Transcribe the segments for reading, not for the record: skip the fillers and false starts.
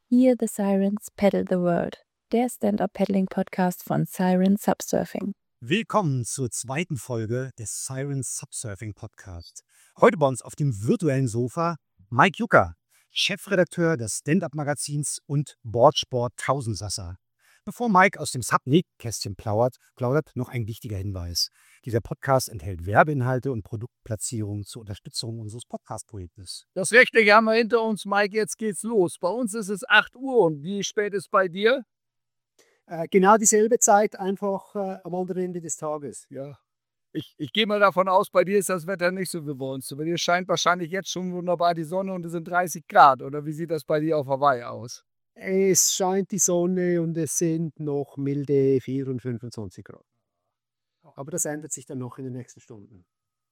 Hear the Sirens, Paddle the World, der Stand-Up-Paddling-Podcast von Siren Subsurfing. Willkommen zur zweiten Folge des Siren Subsurfing Podcast. Heute bei uns auf dem virtuellen Sofa Mike Jucker, Chefredakteur des Stand-Up-Magazins und Boardsport Tausendsasser. Bevor Mike aus dem Sub-Nähkästchen plaudert, noch ein wichtiger Hinweis. Dieser Podcast enthält Werbeinhalte und Produktplatzierungen zur Unterstützung unseres Podcast-Projektes. Das Rechtliche haben wir hinter uns, Mike, jetzt geht's los. Bei uns ist es 8 Uhr und wie spät ist bei dir? Genau dieselbe Zeit, einfach am anderen Ende des Tages. Ja. Ich gehe mal davon aus, bei dir ist das Wetter nicht so wie bei uns. Bei dir scheint wahrscheinlich jetzt schon wunderbar die Sonne und es sind 30 Grad. Oder wie sieht das bei dir auf Hawaii aus? Es scheint die Sonne und es sind noch milde 4 und 25 Grad. Aber das ändert sich dann noch in den nächsten Stunden.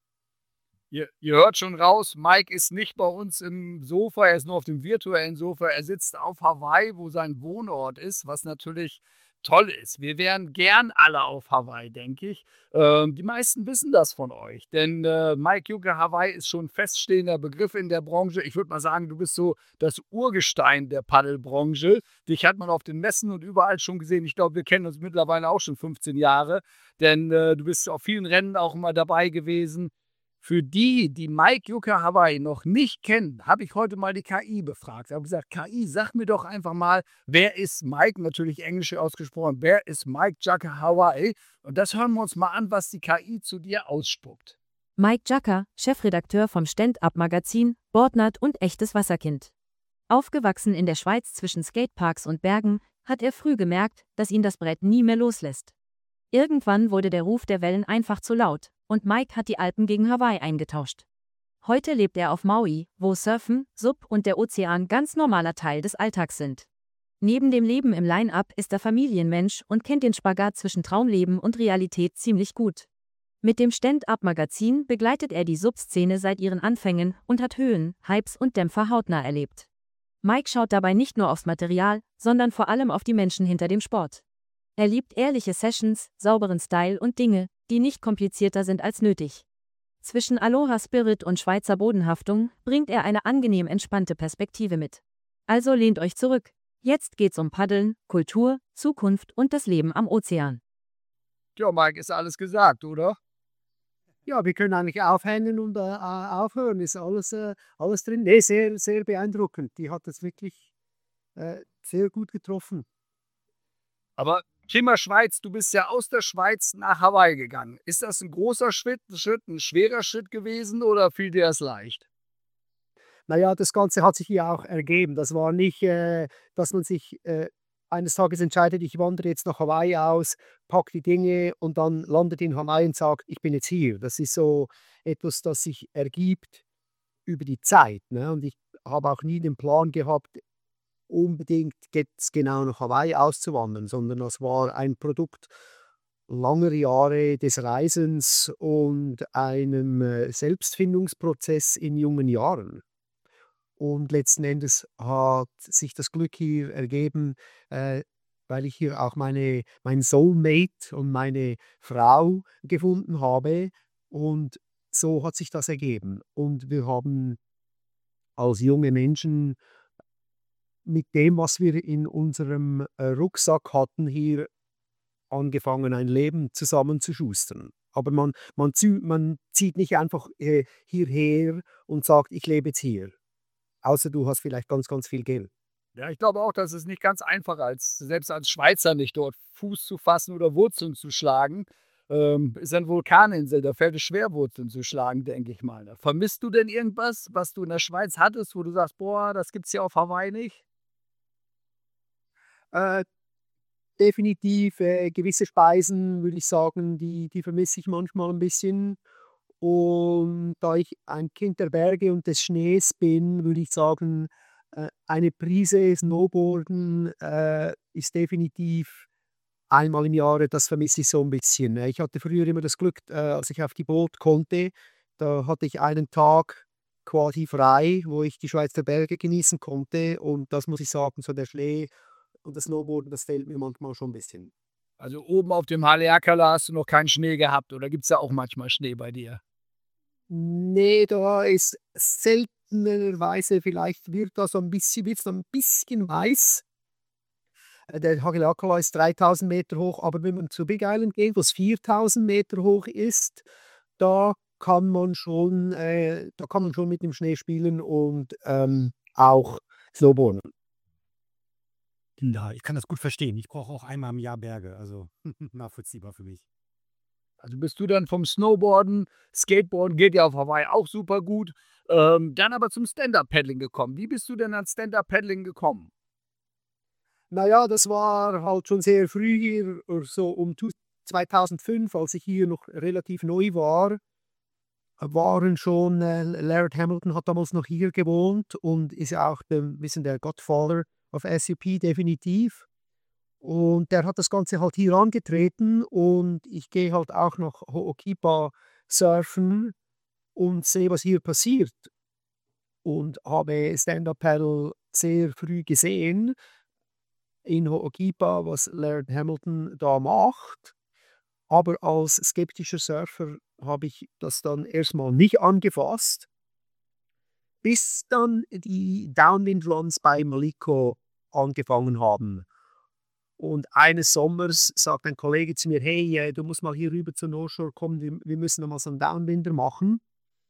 Ihr hört schon raus, Mike ist nicht bei uns im Sofa, er ist nur auf dem virtuellen Sofa. Er sitzt auf Hawaii, wo sein Wohnort ist, was natürlich toll ist. Wir wären gern alle auf Hawaii, denke ich. Die meisten wissen das von euch, denn Mike Jucker, Hawaii ist schon ein feststehender Begriff in der Branche. Ich würde mal sagen, du bist so das Urgestein der Paddelbranche. Dich hat man auf den Messen und überall schon gesehen. Ich glaube, wir kennen uns mittlerweile auch schon 15 Jahre, denn du bist auf vielen Rennen auch immer dabei gewesen. Für die Mike Jucker Hawaii noch nicht kennen, habe ich heute mal die KI befragt. Ich habe gesagt, KI, sag mir doch einfach mal, wer ist Mike, natürlich englisch ausgesprochen, wer ist Mike Jucker Hawaii? Und das hören wir uns mal an, was die KI zu dir ausspuckt. Mike Jucker, Chefredakteur vom Stand-Up-Magazin, Boardnut und echtes Wasserkind. Aufgewachsen in der Schweiz zwischen Skateparks und Bergen, hat er früh gemerkt, dass ihn das Brett nie mehr loslässt. Irgendwann wurde der Ruf der Wellen einfach zu laut und Mike hat die Alpen gegen Hawaii eingetauscht. Heute lebt er auf Maui, wo Surfen, Sub und der Ozean ganz normaler Teil des Alltags sind. Neben dem Leben im Line-Up ist er Familienmensch und kennt den Spagat zwischen Traumleben und Realität ziemlich gut. Mit dem Stand-Up-Magazin begleitet er die Sub-Szene seit ihren Anfängen und hat Höhen, Hypes und Dämpfer hautnah erlebt. Mike schaut dabei nicht nur aufs Material, sondern vor allem auf die Menschen hinter dem Sport. Er liebt ehrliche Sessions, sauberen Style und Dinge, die nicht komplizierter sind als nötig. Zwischen Aloha Spirit und Schweizer Bodenhaftung bringt er eine angenehm entspannte Perspektive mit. Also lehnt euch zurück. Jetzt geht's um Paddeln, Kultur, Zukunft und das Leben am Ozean. Ja, Mike, ist alles gesagt, oder? Ja, wir können eigentlich aufhängen und aufhören. Ist alles drin. Nee, sehr, sehr beeindruckend. Die hat das wirklich sehr gut getroffen. Aber Thema Schweiz, du bist ja aus der Schweiz nach Hawaii gegangen. Ist das ein großer Schritt, ein schwerer Schritt gewesen oder fiel dir das leicht? Naja, das Ganze hat sich ja auch ergeben. Das war nicht, dass man sich eines Tages entscheidet, ich wandere jetzt nach Hawaii aus, packe die Dinge und dann landet in Hawaii und sagt, ich bin jetzt hier. Das ist so etwas, das sich ergibt über die Zeit. Ne? Und ich habe auch nie den Plan gehabt, unbedingt jetzt genau nach Hawaii auszuwandern, sondern das war ein Produkt langer Jahre des Reisens und einem Selbstfindungsprozess in jungen Jahren. Und letzten Endes hat sich das Glück hier ergeben, weil ich hier auch mein Soulmate und meine Frau gefunden habe. Und so hat sich das ergeben. Und wir haben als junge Menschen mit dem, was wir in unserem Rucksack hatten, hier angefangen, ein Leben zusammenzuschustern. Aber man zieht nicht einfach hierher und sagt, ich lebe jetzt hier. Außer du hast vielleicht ganz, ganz viel Geld. Ja, ich glaube auch, dass es nicht ganz einfach ist, selbst als Schweizer nicht dort Fuß zu fassen oder Wurzeln zu schlagen. Ist eine Vulkaninsel, da fällt es schwer, Wurzeln zu schlagen, denke ich mal. Vermisst du denn irgendwas, was du in der Schweiz hattest, wo du sagst, boah, das gibt's hier auf Hawaii nicht? Definitiv gewisse Speisen, würde ich sagen, die vermisse ich manchmal ein bisschen. Und da ich ein Kind der Berge und des Schnees bin, würde ich sagen, eine Prise Snowboarden ist definitiv einmal im Jahr, das vermisse ich so ein bisschen. Ich hatte früher immer das Glück, als ich auf die Boot konnte, da hatte ich einen Tag quasi frei, wo ich die Schweizer Berge genießen konnte. Und das muss ich sagen, so der Schnee und das Snowboarden, das fehlt mir manchmal schon ein bisschen. Also oben auf dem Haleakala hast du noch keinen Schnee gehabt oder gibt es da auch manchmal Schnee bei dir? Nee, da ist seltenerweise vielleicht wird da so ein bisschen, wird's so ein bisschen weiß. Der Hagelakola ist 3000 Meter hoch, aber wenn man zu Big Island geht, wo es 4000 Meter hoch ist, da da kann man schon mit dem Schnee spielen und auch Snowboarden. Ja, ich kann das gut verstehen. Ich brauche auch einmal im Jahr Berge, also nachvollziehbar für mich. Also bist du dann vom Snowboarden, Skateboarden geht ja auf Hawaii auch super gut, dann aber zum Stand-Up-Paddling gekommen. Wie bist du denn ans Stand-Up-Paddling gekommen? Naja, das war halt schon sehr früh hier, so um 2005, als ich hier noch relativ neu war, waren schon, Laird Hamilton hat damals noch hier gewohnt und ist ja auch ein bisschen der Godfather of SUP definitiv. Und der hat das Ganze halt hier angetreten und ich gehe halt auch nach Ho'okipa surfen und sehe, was hier passiert. Und habe Stand-Up-Paddle sehr früh gesehen in Ho'okipa, was Laird Hamilton da macht. Aber als skeptischer Surfer habe ich das dann erstmal nicht angefasst, bis dann die Downwind Runs bei Maliko angefangen haben. Und eines Sommers sagt ein Kollege zu mir: Hey, du musst mal hier rüber zur North Shore kommen, wir müssen da mal so einen Downwinder machen.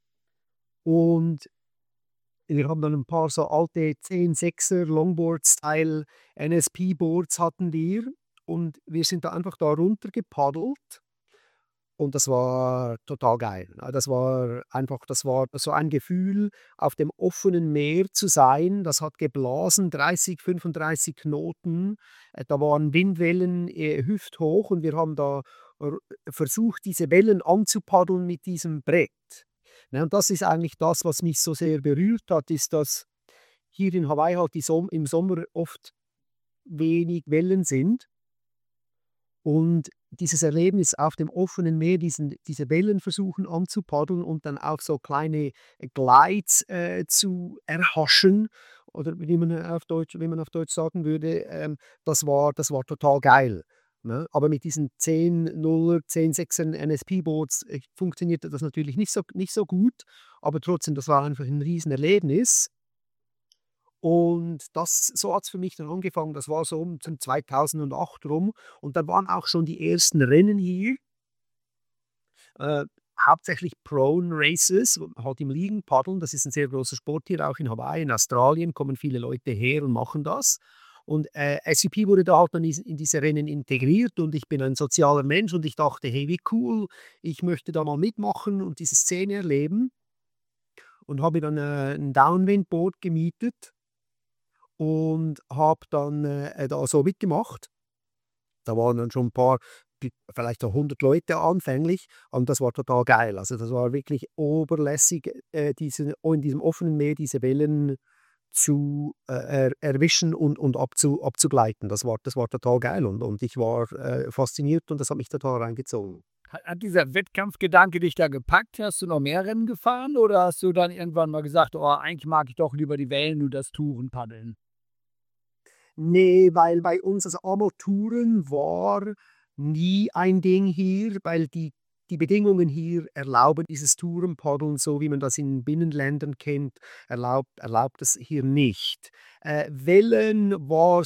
Und wir haben dann ein paar so alte 10-6er Longboard-Style NSP-Boards hatten wir und wir sind da einfach da runter gepaddelt und das war total geil. Das war so ein Gefühl, auf dem offenen Meer zu sein. Das hat geblasen, 30, 35 Knoten. Da waren Windwellen hüfthoch und wir haben da versucht, diese Wellen anzupaddeln mit diesem Brett. Ne, und das ist eigentlich das, was mich so sehr berührt hat, ist, dass hier in Hawaii halt im Sommer oft wenig Wellen sind. Und dieses Erlebnis auf dem offenen Meer, diese Wellen versuchen anzupaddeln und dann auch so kleine Glides zu erhaschen, oder wie man auf Deutsch sagen würde, das war total geil. Ne? Aber mit diesen 10-0er, 10-6er NSP-Boards funktionierte das natürlich nicht so gut, aber trotzdem, das war einfach ein Riesenerlebnis. Und so hat es für mich dann angefangen, das war so um 2008 rum und dann waren auch schon die ersten Rennen hier, hauptsächlich Prone Races, halt im Liegen paddeln, das ist ein sehr großer Sport hier, auch in Hawaii, in Australien kommen viele Leute her und machen das. Und SUP wurde da halt dann in diese Rennen integriert und ich bin ein sozialer Mensch und ich dachte, hey, wie cool, ich möchte da mal mitmachen und diese Szene erleben und habe dann ein Downwindboard gemietet und habe dann da so mitgemacht. Da waren dann schon ein paar, vielleicht auch 100 Leute anfänglich und das war total geil. Also das war wirklich oberlässig, in diesem offenen Meer diese Wellen zu erwischen und abzugleiten. Das war total geil und ich war fasziniert und das hat mich total reingezogen. Hat dieser Wettkampfgedanke dich da gepackt? Hast du noch mehr Rennen gefahren oder hast du dann irgendwann mal gesagt, oh, eigentlich mag ich doch lieber die Wellen und das Tourenpaddeln? Nee, weil bei uns das Armaturen war nie ein Ding hier, weil die Bedingungen hier erlauben dieses Tourenpaddeln, so wie man das in Binnenländern kennt, erlaubt es hier nicht. Wellen war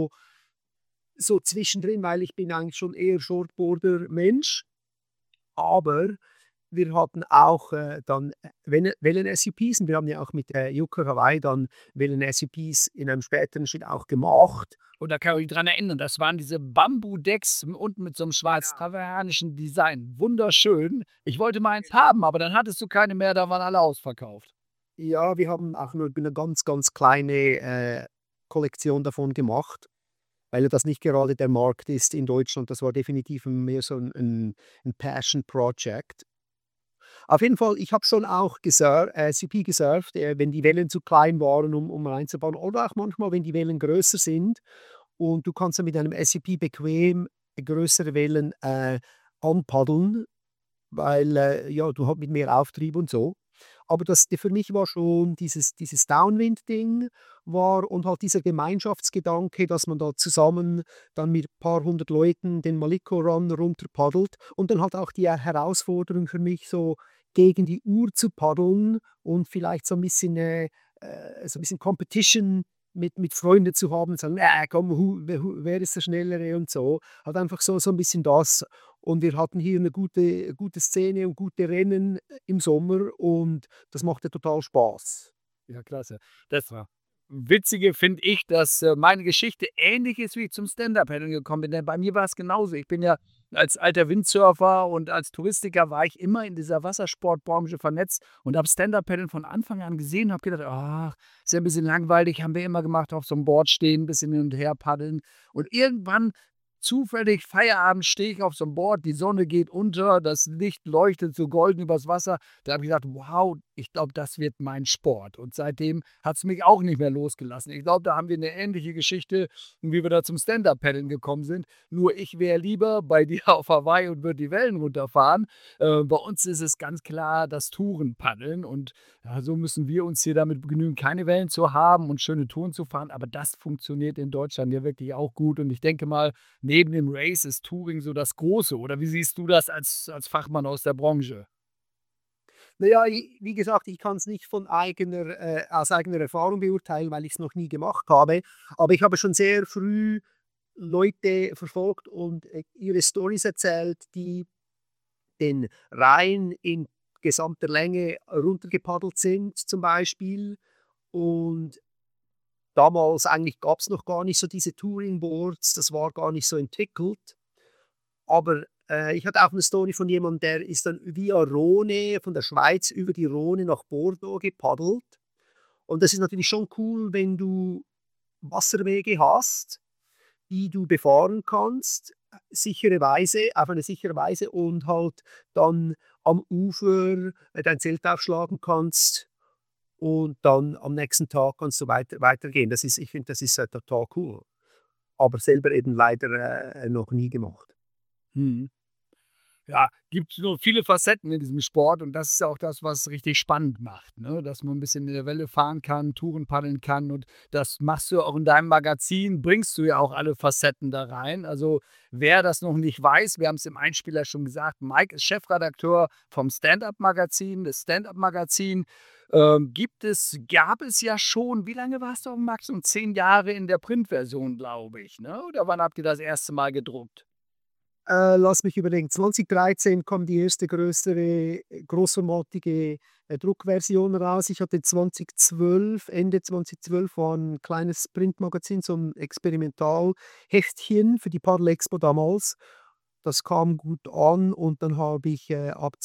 so zwischendrin, weil ich bin eigentlich schon eher Shortboarder-Mensch, aber wir hatten auch dann Wellen-SUPs und wir haben ja auch mit Yucca Hawaii dann Wellen-SUPs in einem späteren Schritt auch gemacht. Und da kann ich mich dran erinnern, das waren diese Bambudecks unten mit so einem Genau. schwarz-hawaiianischen Design. Wunderschön. Ich wollte mal eins haben, aber dann hattest du keine mehr, da waren alle ausverkauft. Ja, wir haben auch nur eine ganz, ganz kleine Kollektion davon gemacht, weil das nicht gerade der Markt ist in Deutschland. Das war definitiv mehr so ein Passion-Project. Auf jeden Fall, ich habe schon auch CP gesurft, wenn die Wellen zu klein waren, um reinzubauen. Oder auch manchmal, wenn die Wellen größer sind. Und du kannst dann mit einem SUP bequem größere Wellen anpaddeln, weil ja, du hast mit mehr Auftrieb und so. Aber für mich war schon dieses Downwind-Ding war und halt dieser Gemeinschaftsgedanke, dass man da zusammen dann mit ein paar hundert Leuten den Maliko Run runter paddelt und dann halt auch die Herausforderung für mich so gegen die Uhr zu paddeln und vielleicht so ein bisschen Competition mit Freunden zu haben und sagen, komm, wer ist der Schnellere und so. Halt einfach so ein bisschen das. Und wir hatten hier eine gute Szene und gute Rennen im Sommer und das machte total Spaß. Ja, klasse. Das war Witzige finde ich, dass meine Geschichte ähnlich ist, wie ich zum Stand-Up-Paddeln gekommen bin. Denn bei mir war es genauso. Ich bin ja als alter Windsurfer und als Touristiker war ich immer in dieser Wassersportbranche vernetzt und habe Stand-Up-Paddeln von Anfang an gesehen und habe gedacht, ach, ist ja ein bisschen langweilig, haben wir immer gemacht, auf so einem Board stehen, ein bisschen hin und her paddeln. Und irgendwann zufällig Feierabend stehe ich auf so einem Board, die Sonne geht unter, das Licht leuchtet so golden übers Wasser. Da habe ich gedacht, wow, ich glaube, das wird mein Sport. Und seitdem hat es mich auch nicht mehr losgelassen. Ich glaube, da haben wir eine ähnliche Geschichte, wie wir da zum Stand-Up-Paddeln gekommen sind. Nur ich wäre lieber bei dir auf Hawaii und würde die Wellen runterfahren. Bei uns ist es ganz klar das Tourenpaddeln. Und ja, so müssen wir uns hier damit begnügen, keine Wellen zu haben und schöne Touren zu fahren. Aber das funktioniert in Deutschland ja wirklich auch gut. Und ich denke mal, neben dem Race ist Touring so das Große. Oder wie siehst du das als Fachmann aus der Branche? Naja, wie gesagt, ich kann es nicht aus eigener Erfahrung beurteilen, weil ich es noch nie gemacht habe. Aber ich habe schon sehr früh Leute verfolgt und ihre Storys erzählt, die den Rhein in gesamter Länge runtergepaddelt sind zum Beispiel. Und damals eigentlich gab es noch gar nicht so diese Touring-Boards, das war gar nicht so entwickelt. Aber ich hatte auch eine Story von jemandem, der ist dann via Rhone, von der Schweiz über die Rhone nach Bordeaux gepaddelt. Und das ist natürlich schon cool, wenn du Wasserwege hast, die du befahren kannst, auf eine sichere Weise und halt dann am Ufer dein Zelt aufschlagen kannst und dann am nächsten Tag kannst du weitergehen. Ich finde, das ist total cool. Aber selber eben leider noch nie gemacht. Hm. Ja, gibt nur viele Facetten in diesem Sport und das ist auch das, was richtig spannend macht, ne? Dass man ein bisschen in der Welle fahren kann, Touren paddeln kann und das machst du auch in deinem Magazin, bringst du ja auch alle Facetten da rein. Also wer das noch nicht weiß, wir haben es im Einspieler schon gesagt, Mike ist Chefredakteur vom Stand-Up-Magazin. Das Stand-Up-Magazin gab es ja schon, wie lange warst du auf dem Maximum? 10 Jahre in der Printversion, glaube ich, ne? Oder wann habt ihr das erste Mal gedruckt? Lass mich überlegen. 2013 kam die erste größere, großformatige Druckversion raus. Ich hatte Ende 2012 war ein kleines Printmagazin, so ein Experimentalheftchen für die Paddle Expo damals. Das kam gut an und dann habe ich ab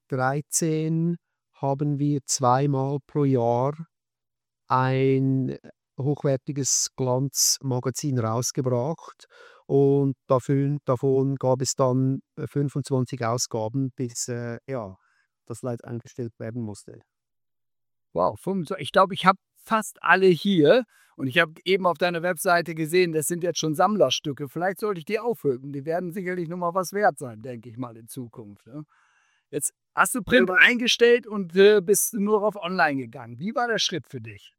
2013 haben wir zweimal pro Jahr ein hochwertiges Glanzmagazin rausgebracht. Und davon gab es dann 25 Ausgaben, bis das Leid eingestellt werden musste. Wow, 25. Ich glaube, ich habe fast alle hier und ich habe eben auf deiner Webseite gesehen, das sind jetzt schon Sammlerstücke. Vielleicht sollte ich die aufheben. Die werden sicherlich noch mal was wert sein, denke ich mal in Zukunft. Ne? Jetzt hast du Print eingestellt und bist nur auf Online gegangen. Wie war der Schritt für dich?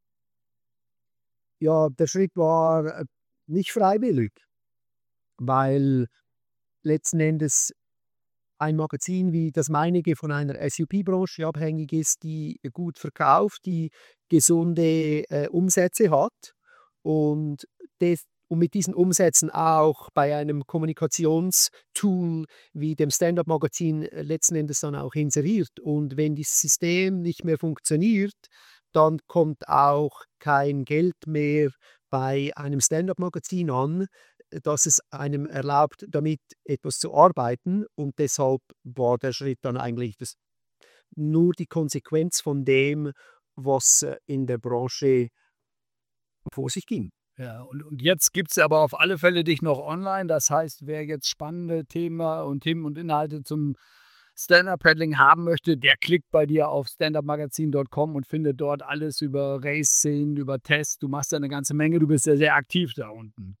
Ja, der Schritt war nicht freiwillig, weil letzten Endes ein Magazin wie das meinige von einer SUP-Branche abhängig ist, die gut verkauft, die gesunde Umsätze hat und mit diesen Umsätzen auch bei einem Kommunikationstool wie dem Stand-Up-Magazin letzten Endes dann auch inseriert. Und wenn dieses System nicht mehr funktioniert, dann kommt auch kein Geld mehr bei einem Stand-Up-Magazin an, dass es einem erlaubt, damit etwas zu arbeiten. Und deshalb war der Schritt dann eigentlich nur die Konsequenz von dem, was in der Branche vor sich ging. Ja, und jetzt gibt es aber auf alle Fälle dich noch online. Das heißt, wer jetzt spannende Themen und Inhalte zum Stand-Up-Paddling haben möchte, der klickt bei dir auf standupmagazin.com und findet dort alles über Race-Szenen, über Tests. Du machst ja eine ganze Menge, du bist ja sehr aktiv da unten.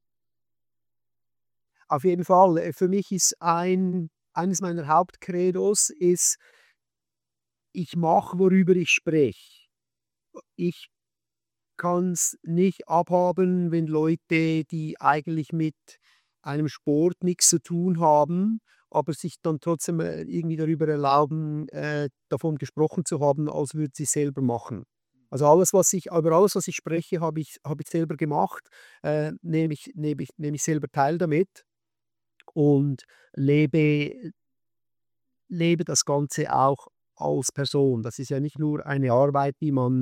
Auf jeden Fall. Für mich ist eines meiner Hauptcredos ist, ich mache, worüber ich spreche. Ich kann es nicht abhaben, wenn Leute, die eigentlich mit einem Sport nichts zu tun haben aber sich dann trotzdem irgendwie darüber erlauben, davon gesprochen zu haben, als würde sie es selber machen. Also über alles, was ich spreche, habe ich selber gemacht, nehme ich selber teil damit und lebe das Ganze auch als Person. Das ist ja nicht nur eine Arbeit,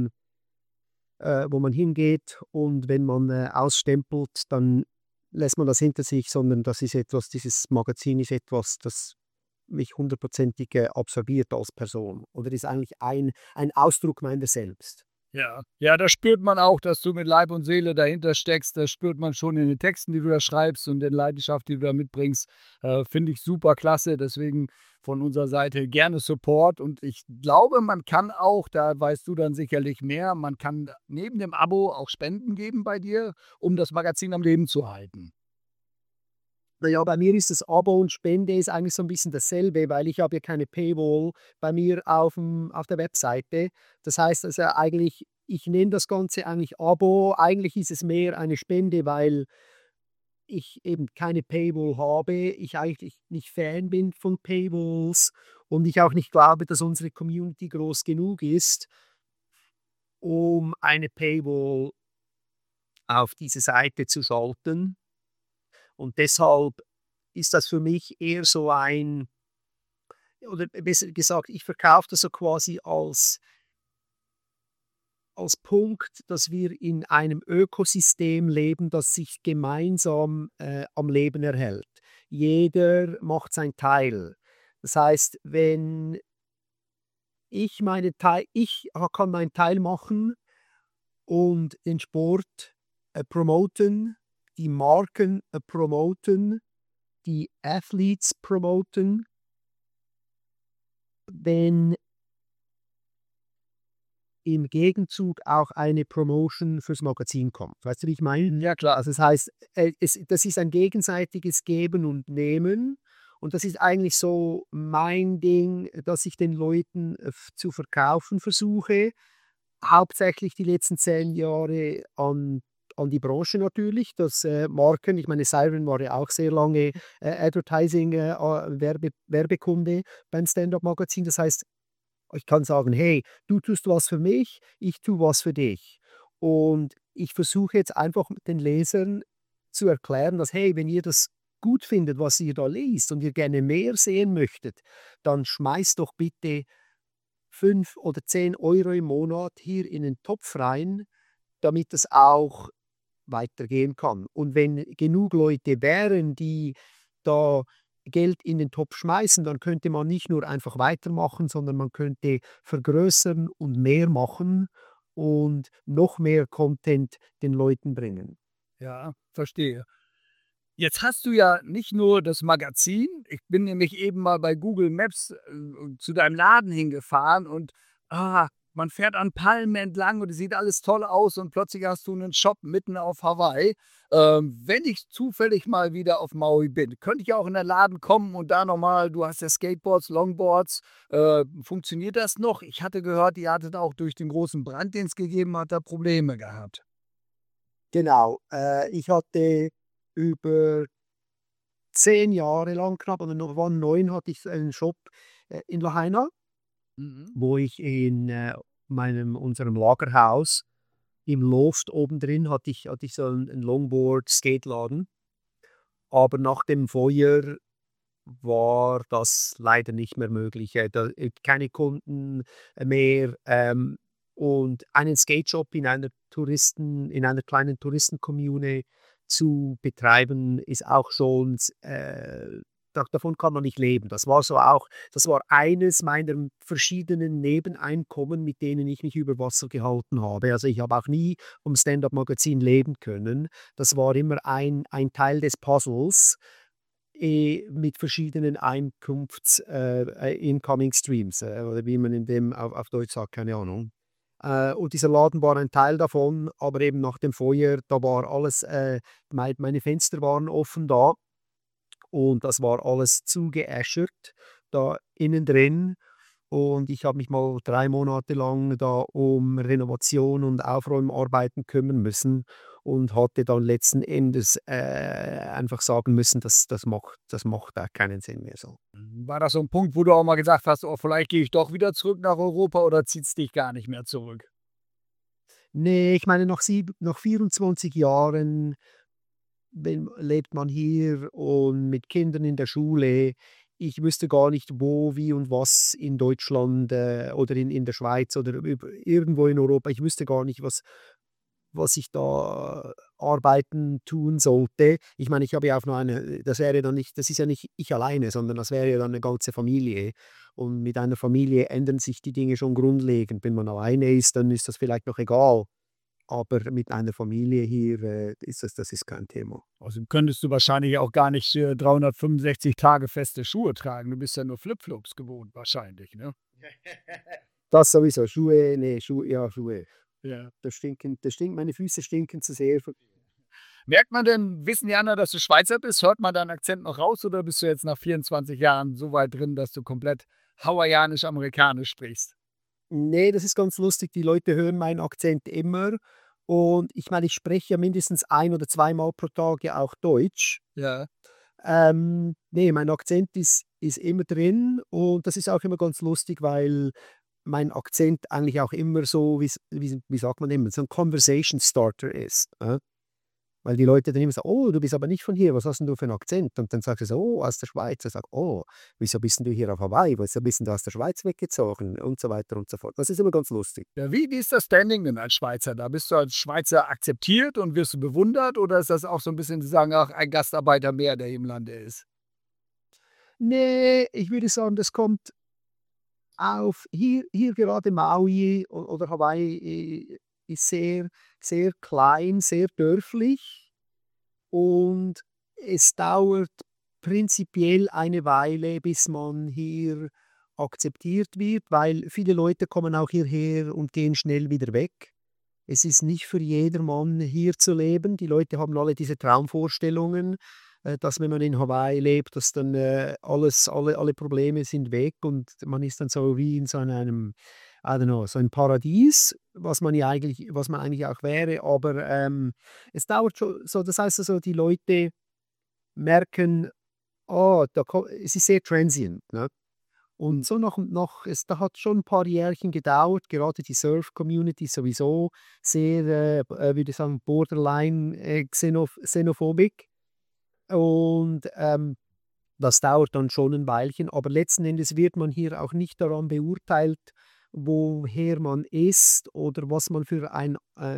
wo man hingeht und wenn man ausstempelt, dann lässt man das hinter sich, sondern dieses Magazin ist etwas, das mich hundertprozentig absorbiert als Person. Oder ist eigentlich ein Ausdruck meiner selbst. Ja, ja, das spürt man auch, dass du mit Leib und Seele dahinter steckst. Das spürt man schon in den Texten, die du da schreibst und in der Leidenschaft, die du da mitbringst. Finde ich super klasse. Deswegen von unserer Seite gerne Support. Und ich glaube, man kann auch, da weißt du dann sicherlich mehr, man kann neben dem Abo auch Spenden geben bei dir, um das Magazin am Leben zu halten. Naja, bei mir ist das Abo und Spende ist eigentlich so ein bisschen dasselbe, weil ich habe ja keine Paywall bei mir auf der Webseite. Das heißt also eigentlich, ich nenne das Ganze eigentlich Abo. Eigentlich ist es mehr eine Spende, weil ich eben keine Paywall habe, ich eigentlich nicht Fan bin von Paywalls und ich auch nicht glaube, dass unsere Community groß genug ist, um eine Paywall auf diese Seite zu schalten. Und deshalb ist das für mich eher so oder besser gesagt, ich verkaufe das so quasi als Punkt, dass wir in einem Ökosystem leben, das sich gemeinsam am Leben erhält. Jeder macht seinen Teil. Das heißt, wenn ich kann meinen Teil machen und den Sport promoten, die Marken promoten, die Athletes promoten, wenn im Gegenzug auch eine Promotion fürs Magazin kommt. Weißt du, wie ich meine? Ja, klar. Also das heißt, das ist ein gegenseitiges Geben und Nehmen und das ist eigentlich so mein Ding, dass ich den Leuten zu verkaufen versuche. Hauptsächlich die letzten 10 Jahre an die Branche natürlich, dass Marken, ich meine, Siren war ja auch sehr lange Werbekunde beim Stand-Up-Magazin. Das heißt, ich kann sagen, hey, du tust was für mich, ich tue was für dich. Und ich versuche jetzt einfach den Lesern zu erklären, dass, hey, wenn ihr das gut findet, was ihr da liest und ihr gerne mehr sehen möchtet, dann schmeißt doch bitte 5 oder 10 Euro im Monat hier in den Topf rein, damit es auch weitergehen kann. Und wenn genug Leute wären, die da Geld in den Topf schmeißen, dann könnte man nicht nur einfach weitermachen, sondern man könnte vergrößern und mehr machen und noch mehr Content den Leuten bringen. Ja, verstehe. Jetzt hast du ja nicht nur das Magazin. Ich bin nämlich eben mal bei Google Maps zu deinem Laden hingefahren und man fährt an Palmen entlang und es sieht alles toll aus und plötzlich hast du einen Shop mitten auf Hawaii. Wenn ich zufällig mal wieder auf Maui bin, könnte ich auch in den Laden kommen und da nochmal, du hast ja Skateboards, Longboards. Funktioniert das noch? Ich hatte gehört, ihr hattet auch durch den großen Brand, den es gegeben hat, da Probleme gehabt. Genau, ich hatte über 10 Jahre lang knapp, oder waren 9, hatte ich einen Shop in Lahaina, wo ich in unserem Lagerhaus im Loft oben drin hatte ich so einen Longboard-Skate-Laden. Aber nach dem Feuer war das leider nicht mehr möglich. Keine Kunden mehr und einen Skate-Shop in einer kleinen Touristen-Kommune zu betreiben, ist auch schon, davon kann man nicht leben. Das war eines meiner verschiedenen Nebeneinkommen, mit denen ich mich über Wasser gehalten habe. Also ich habe auch nie vom Stand-Up-Magazin leben können. Das war immer ein Teil des Puzzles mit verschiedenen Incoming Streams, oder wie man in dem auf Deutsch sagt, keine Ahnung. Und dieser Laden war ein Teil davon, aber eben nach dem Feuer, da war alles, meine Fenster waren offen da und das war alles zugeäschert, da innen drin. und ich habe mich mal 3 Monate lang da um Renovation und Aufräumarbeiten kümmern müssen und hatte dann letzten Endes einfach sagen müssen, das macht da keinen Sinn mehr so. War das so ein Punkt, wo du auch mal gesagt hast: „Oh, vielleicht gehe ich doch wieder zurück nach Europa“, oder zieht's dich gar nicht mehr zurück? Ne, ich meine, nach 24 Jahren lebt man hier und mit Kindern in der Schule. Ich wüsste gar nicht, wo, wie und was in Deutschland, oder in der Schweiz oder irgendwo in Europa. Ich wüsste gar nicht, was ich da arbeiten tun sollte. Ich meine, ich habe ja auch noch das ist ja nicht ich alleine, sondern das wäre ja dann eine ganze Familie. Und mit einer Familie ändern sich die Dinge schon grundlegend. Wenn man alleine ist, dann ist das vielleicht noch egal. Aber mit einer Familie hier, das ist kein Thema. Außerdem könntest du wahrscheinlich auch gar nicht, 365 Tage feste Schuhe tragen. Du bist ja nur Flipflops gewohnt wahrscheinlich, ne? Das sowieso. Schuhe, ne, Schuhe. Ja. Das stinkt, meine Füße stinken zu sehr. Merkt man denn, wissen die anderen, dass du Schweizer bist? Hört man deinen Akzent noch raus oder bist du jetzt nach 24 Jahren so weit drin, dass du komplett hawaiianisch-amerikanisch sprichst? Ne, das ist ganz lustig. Die Leute hören meinen Akzent immer. Und ich meine, ich spreche ja mindestens 1 oder zweimal pro Tag ja auch Deutsch. Ja. Ne, mein Akzent ist immer drin und das ist auch immer ganz lustig, weil mein Akzent eigentlich auch immer so, wie sagt man immer, so ein Conversation Starter ist, weil die Leute dann immer sagen: „Oh, du bist aber nicht von hier, was hast 'n du für 'n Akzent?“ Und dann sagst du so: „Oh, aus der Schweiz.“ Ich sage: „Oh, wieso bist 'n du hier auf Hawaii? Wieso bist 'n du aus der Schweiz weggezogen?“ Und so weiter und so fort. Das ist immer ganz lustig. Ja, wie ist das Standing denn als Schweizer da? Bist du als Schweizer akzeptiert und wirst du bewundert oder ist das auch so ein bisschen, sie sagen: „Ach, ein Gastarbeiter mehr, der hier im Lande ist?“ Ne, ich würde sagen, das kommt auf hier gerade Maui oder Hawaii, ist sehr, sehr klein, sehr dörflich und es dauert prinzipiell eine Weile, bis man hier akzeptiert wird, weil viele Leute kommen auch hierher und gehen schnell wieder weg. Es ist nicht für jedermann hier zu leben. Die Leute haben alle diese Traumvorstellungen, dass wenn man in Hawaii lebt, dass dann, alle Probleme sind weg und man ist dann so wie in so einem, I don't know, so ein Paradies, was man eigentlich auch wäre. Aber, es dauert schon so, das heißt also, die Leute merken: „Oh, es ist sehr transient“, ne? Und so nach und nach, da hat schon ein paar Jährchen gedauert, gerade die Surf-Community sowieso sehr, würde ich sagen, borderline, xenophobic. Und, das dauert dann schon ein Weilchen, aber letzten Endes wird man hier auch nicht daran beurteilt, woher man ist oder was man für ein,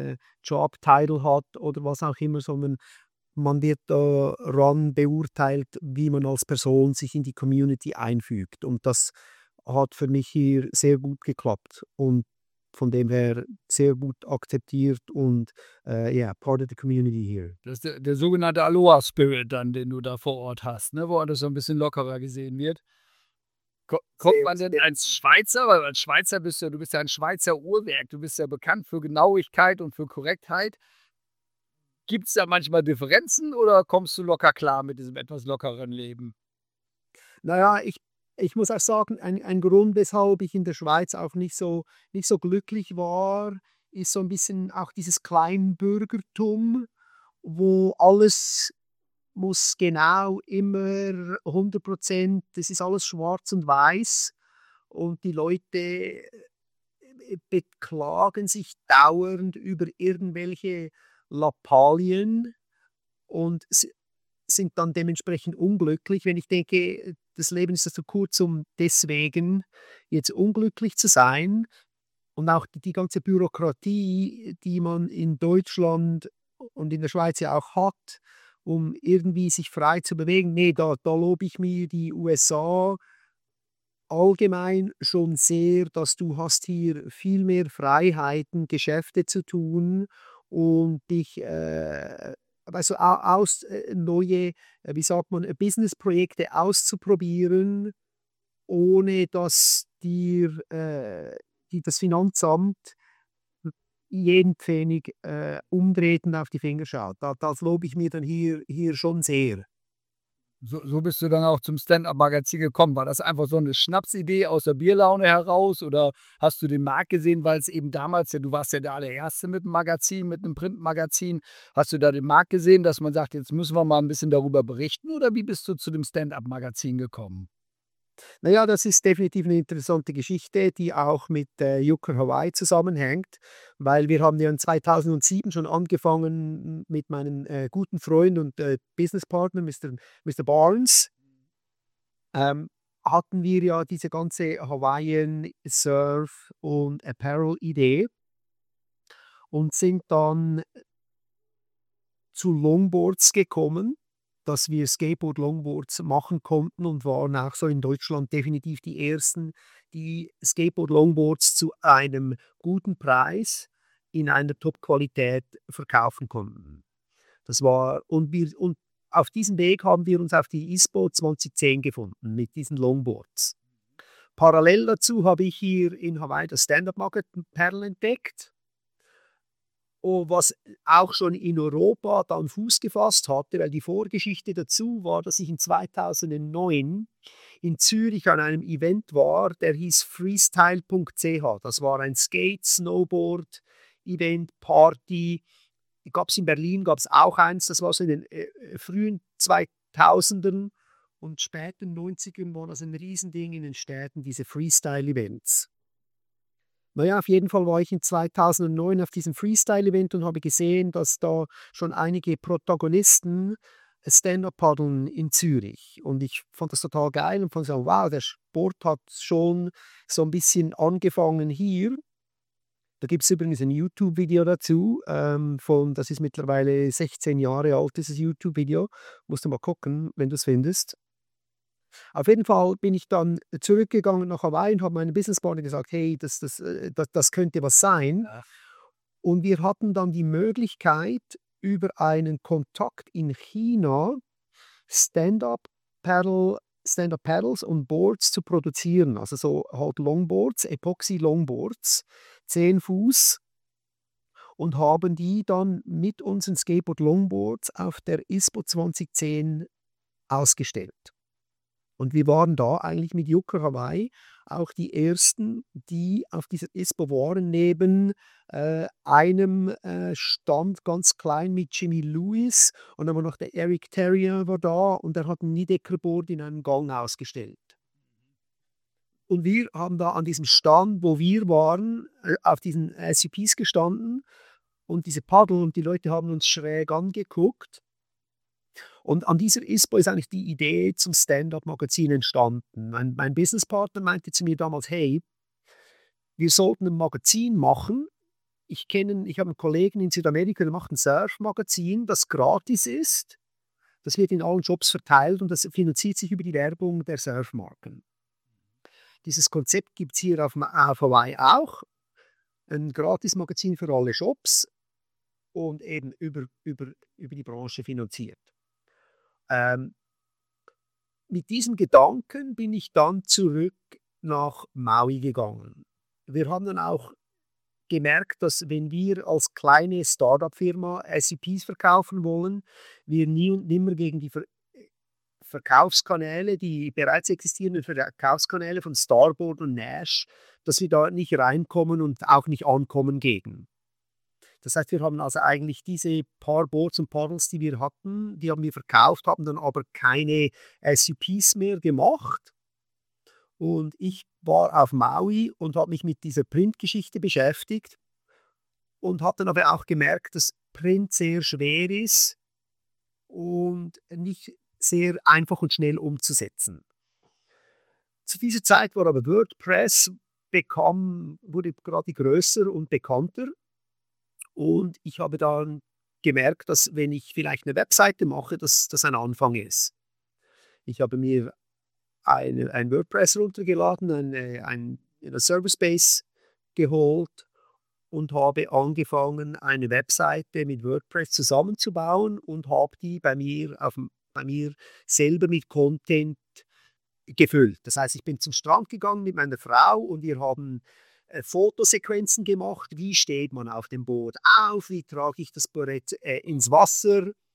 Jobtitle hat oder was auch immer, sondern man wird daran beurteilt, wie man als Person sich in die Community einfügt. Und das hat für mich hier sehr gut geklappt und von dem her sehr gut akzeptiert und, yeah, part of the community here. Das ist der sogenannte Aloha-Spirit dann, den du da vor Ort hast, ne, wo alles so ein bisschen lockerer gesehen wird. Kommt Sehr, man denn sehr als Schweizer, weil als Schweizer du bist ja ein Schweizer Uhrwerk, du bist ja bekannt für Genauigkeit und für Korrektheit. Gibt es da manchmal Differenzen oder kommst du locker klar mit diesem etwas lockeren Leben? Na ja, ich muss auch sagen, ein Grund, weshalb ich in der Schweiz auch nicht so glücklich war, ist so ein bisschen auch dieses Kleinbürgertum, wo alles muss genau immer 100%, das ist alles schwarz und weiß und die Leute, beklagen sich dauernd über irgendwelche Lappalien und sind dann dementsprechend unglücklich, wenn ich denke, das Leben ist ja zu kurz, um deswegen jetzt unglücklich zu sein. Und auch die ganze Bürokratie, die man in Deutschland und in der Schweiz ja auch hat, um irgendwie sich frei zu bewegen. Ne, da lobe ich mir die USA allgemein schon sehr, dass du hast hier viel mehr Freiheiten, Geschäfte zu tun und dich, weißt du, neue, wie sagt man, Businessprojekte auszuprobieren, ohne dass dir, das Finanzamt jeden Pfennig, umdreht und auf die Finger schaut. Das lobe ich mir dann hier schon sehr. So bist du dann auch zum Stand-up-Magazin gekommen. War das einfach so eine Schnapsidee aus der Bierlaune heraus oder hast du den Markt gesehen, weil es eben damals ja, du warst ja der allererste mit einem Magazin, mit einem Printmagazin. Hast du da den Markt gesehen, dass man sagt, jetzt müssen wir mal ein bisschen darüber berichten oder wie bist du zu dem Stand-up-Magazin gekommen? Naja, das ist definitiv eine interessante Geschichte, die auch mit Yucca Hawaii zusammenhängt, weil wir haben ja in 2007 schon angefangen mit meinem guten Freund und Businesspartner Mr. Barnes, hatten wir ja diese ganze Hawaiian Surf und Apparel Idee und sind dann zu Longboards gekommen, dass wir Skateboard-Longboards machen konnten und waren auch so in Deutschland definitiv die Ersten, die Skateboard-Longboards zu einem guten Preis in einer Top-Qualität verkaufen konnten. Das war, und auf diesem Weg haben wir uns auf die ISPO 2010 gefunden mit diesen Longboards. Parallel dazu habe ich hier in Hawaii das Stand-Up-Paddle entdeckt. Und was auch schon in Europa dann Fuß gefasst hatte, weil die Vorgeschichte dazu war, dass ich in 2009 in Zürich an einem Event war, der hieß freestyle.ch. Das war ein Skate-, Snowboard, Event, Party. Gab es in Berlin, gab es auch eins, das war so in den frühen 2000ern und späten 90ern war das ein Riesending in den Städten, diese Freestyle-Events. Naja, auf jeden Fall war ich in 2009 auf diesem Freestyle-Event und habe gesehen, dass da schon einige Protagonisten Stand-up paddeln in Zürich. Und ich fand das total geil und fand so, wow, der Sport hat schon so ein bisschen angefangen hier. Da gibt es übrigens ein YouTube-Video dazu, das ist mittlerweile 16 Jahre alt, dieses YouTube-Video. Musst du mal gucken, wenn du es findest. Auf jeden Fall bin ich dann zurückgegangen nach Hawaii und habe meinem Businesspartner gesagt, hey, das könnte was sein. Ja. Und wir hatten dann die Möglichkeit, über einen Kontakt in China Stand-up-Paddles und Boards zu produzieren. Also so halt Longboards, Epoxy-Longboards, 10 Fuß. Und haben die dann mit unseren Skateboard-Longboards auf der ISPO 2010 ausgestellt. Und wir waren da eigentlich mit Yucca Hawaii auch die Ersten, die auf dieser ISPO waren, neben einem Stand ganz klein mit Jimmy Lewis. Und dann war noch der Eric Terrier war da und der hat ein Niedeckerboard in einem Gang ausgestellt. Und wir haben da an diesem Stand, wo wir waren, auf diesen SUPs gestanden und diese Paddel und die Leute haben uns schräg angeguckt. Und an dieser ISPO ist eigentlich die Idee zum Stand-up-Magazin entstanden. Mein Businesspartner meinte zu mir damals, hey, wir sollten ein Magazin machen. Ich habe einen Kollegen in Südamerika, der macht ein Surf-Magazin, das gratis ist. Das wird in allen Jobs verteilt und das finanziert sich über die Werbung der Surfmarken. Dieses Konzept gibt es hier auf Hawaii auch. Ein Gratis-Magazin für alle Shops und eben über die Branche finanziert. Mit diesem Gedanken bin ich dann zurück nach Maui gegangen. Wir haben dann auch gemerkt, dass wenn wir als kleine Startup-Firma SUPs verkaufen wollen, wir nie und nimmer gegen die Verkaufskanäle, die bereits existierenden Verkaufskanäle von Starboard und Nash, dass wir da nicht reinkommen und auch nicht ankommen gegen. Das heißt, wir haben also eigentlich diese paar Boards und Paddles, die wir hatten, die haben wir verkauft, haben dann aber keine SUPs mehr gemacht. Und ich war auf Maui und habe mich mit dieser Printgeschichte beschäftigt und habe dann aber auch gemerkt, dass Print sehr schwer ist und nicht sehr einfach und schnell umzusetzen. Zu dieser Zeit war aber WordPress wurde gerade größer und bekannter. Und ich habe dann gemerkt, dass wenn ich vielleicht eine Webseite mache, dass das ein Anfang ist. Ich habe mir ein WordPress runtergeladen, ein Service Base geholt und habe angefangen, eine Webseite mit WordPress zusammenzubauen und habe die bei mir selber mit Content gefüllt. Das heißt, ich bin zum Strand gegangen mit meiner Frau und wir haben Fotosequenzen gemacht. Wie steht man auf dem Boot auf? Wie trage ich das Board ins Wasser?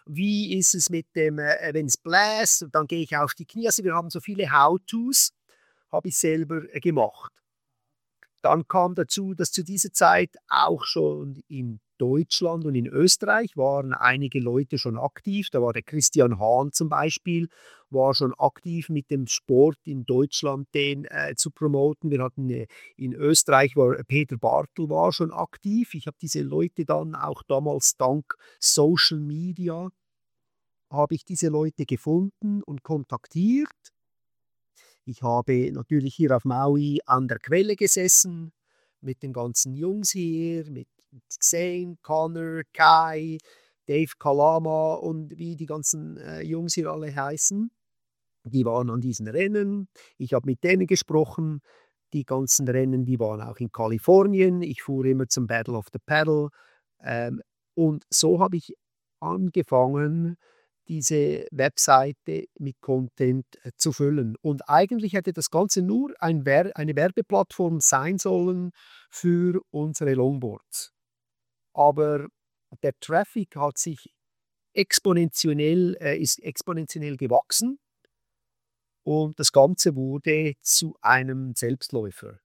wie ist es mit dem, wenn es bläst, dann gehe ich auf die Knie. Also wir haben so viele How-Tos, habe ich selber gemacht. Dann kam dazu, dass zu dieser Zeit auch schon in Deutschland und in Österreich waren einige Leute schon aktiv. Da war der Christian Hahn zum Beispiel, war schon aktiv mit dem Sport in Deutschland, den zu promoten. Wir hatten in Österreich, war Peter Bartel war schon aktiv. Ich habe diese Leute dann auch damals dank Social Media, habe ich diese Leute gefunden und kontaktiert. Ich habe natürlich hier auf Maui an der Quelle gesessen, mit den ganzen Jungs hier, mit Zane, Connor, Kai, Dave Kalama und wie die ganzen Jungs hier alle heißen. Die waren an diesen Rennen. Ich habe mit denen gesprochen. Die ganzen Rennen, die waren auch in Kalifornien. Ich fuhr immer zum Battle of the Paddle. Und so habe ich angefangen, diese Webseite mit Content zu füllen. Und eigentlich hätte das Ganze nur eine Werbeplattform sein sollen für unsere Longboards. Aber der Traffic hat sich ist exponentiell gewachsen und das Ganze wurde zu einem Selbstläufer.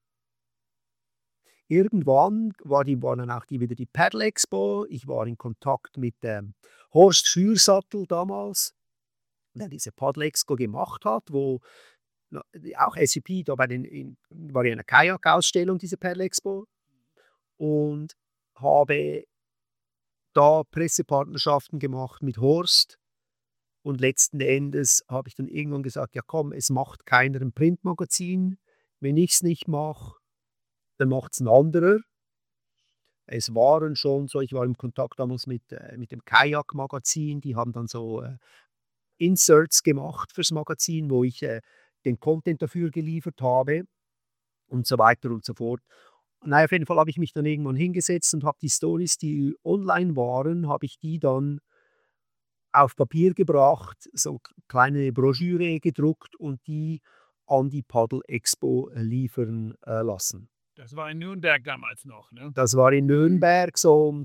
Irgendwann war dann auch wieder die Paddle Expo. Ich war in Kontakt mit Horst Schürsattel damals, der diese Paddle Expo gemacht hat, wo auch SUP da war in einer Kajak-Ausstellung, diese Paddle Expo. Und habe da Pressepartnerschaften gemacht mit Horst. Und letzten Endes habe ich dann irgendwann gesagt, ja komm, es macht keiner ein Printmagazin. Wenn ich es nicht mache, dann macht es ein anderer. Es waren schon so, ich war im Kontakt damals mit dem Kajak-Magazin, die haben dann so Inserts gemacht fürs Magazin, wo ich den Content dafür geliefert habe und so weiter und so fort. Und auf jeden Fall habe ich mich dann irgendwann hingesetzt und habe die Stories, die online waren, habe ich die dann auf Papier gebracht, so kleine Broschüre gedruckt und die an die Paddle Expo liefern lassen. Das war in Nürnberg damals noch, ne? Das war in Nürnberg so um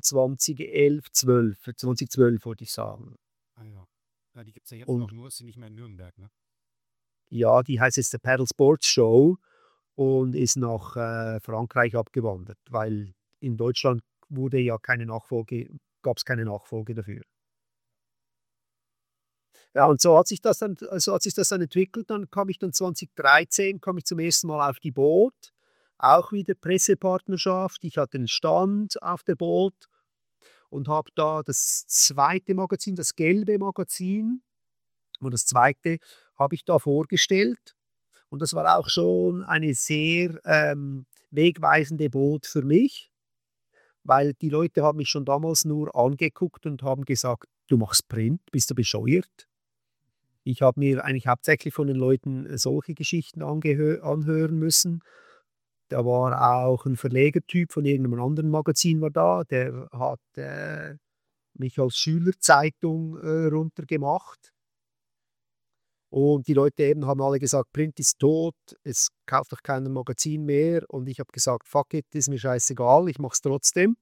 2012 würde ich sagen. Ah ja. Ja, die gibt es ja jetzt Und noch, nur ist sie nicht mehr in Nürnberg, ne? ja, die heißt jetzt der Paddle Sports Show und ist nach Frankreich abgewandert, weil in Deutschland gab es keine Nachfolge dafür. Ja, und so hat sich das dann entwickelt. Dann kam ich 2013 zum ersten Mal auf die Boot. Auch wieder Pressepartnerschaft. Ich hatte einen Stand auf der Boot und habe da das zweite Magazin, das gelbe Magazin, und das zweite habe ich da vorgestellt. Und das war auch schon eine sehr wegweisende Boot für mich, weil die Leute haben mich schon damals nur angeguckt und haben gesagt, du machst Print, bist du bescheuert? Ich habe mir eigentlich hauptsächlich von den Leuten solche Geschichten anhören müssen. Da war auch ein Verlegertyp von irgendeinem anderen Magazin war da, der hat mich als Schülerzeitung runtergemacht. Und die Leute eben haben alle gesagt, Print ist tot, es kauft doch kein Magazin mehr. Und ich habe gesagt, fuck it, ist mir scheißegal, ich mache es trotzdem.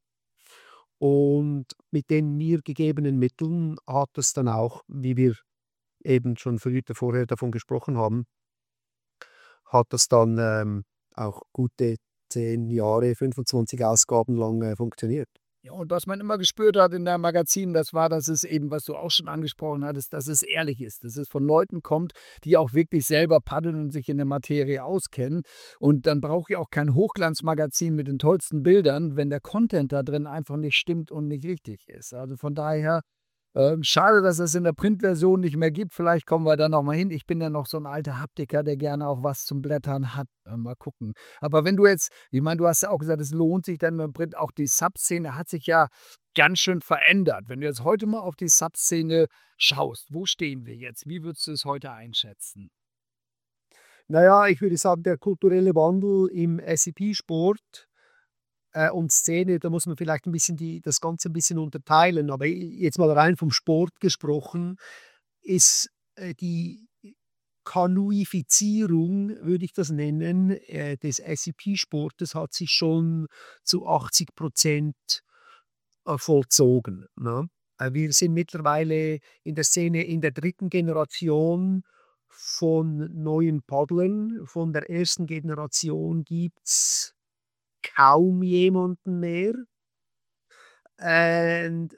Und mit den mir gegebenen Mitteln hat es dann auch, wie wir eben schon vorher davon gesprochen haben, hat das dann auch gute 10 Jahre, 25 Ausgaben lang funktioniert. Ja, und was man immer gespürt hat in der Magazin, das war, dass es eben, was du auch schon angesprochen hattest, dass es ehrlich ist, dass es von Leuten kommt, die auch wirklich selber paddeln und sich in der Materie auskennen. Und dann brauche ich auch kein Hochglanzmagazin mit den tollsten Bildern, wenn der Content da drin einfach nicht stimmt und nicht richtig ist. Also von daher, schade, dass es in der Printversion nicht mehr gibt. Vielleicht kommen wir da noch mal hin. Ich bin ja noch so ein alter Haptiker, der gerne auch was zum Blättern hat. Mal gucken. Aber wenn du jetzt, ich meine, du hast ja auch gesagt, es lohnt sich dann beim Print. Auch die Sub-Szene hat sich ja ganz schön verändert. Wenn du jetzt heute mal auf die Sub-Szene schaust, wo stehen wir jetzt? Wie würdest du es heute einschätzen? Naja, ich würde sagen, der kulturelle Wandel im SUP-Sport und Szene, da muss man vielleicht das Ganze ein bisschen unterteilen. Aber jetzt mal rein vom Sport gesprochen, ist die Kanuifizierung, würde ich das nennen, des SUP-Sportes hat sich schon zu 80% vollzogen. Ne? Wir sind mittlerweile in der Szene in der dritten Generation von neuen Paddlern. Von der ersten Generation gibt es kaum jemanden mehr. Und